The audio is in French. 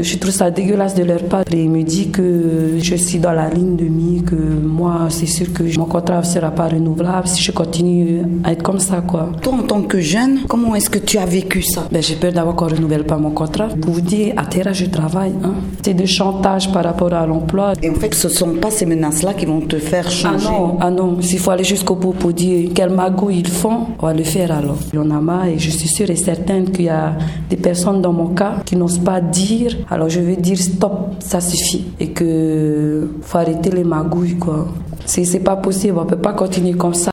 Je trouve ça dégueulasse de leur part. Et il me dit que je suis dans la ligne de mire, que moi, c'est sûr que mon contrat ne sera pas renouvelable si je continue à être comme ça, quoi. Toi, en tant que jeune, comment est-ce que tu as vécu ça? J'ai peur d'avoir qu'on ne renouvelle pas mon contrat. Pour vous dire, à Terra, je travaille. C'est de chantage par rapport à l'emploi. Et en fait, ce ne sont pas ces menaces-là qui vont te faire changer. Ah non. S'il faut aller jusqu'au bout pour dire quel magouille ils font, on va le faire alors. Il y en a marre et je suis sûre et certaine qu'il y a des personnes dans mon cas qui n'osent pas dire. Alors je vais dire stop, ça suffit. Et que faut arrêter les magouilles, quoi. C'est pas possible, on ne peut pas continuer comme ça.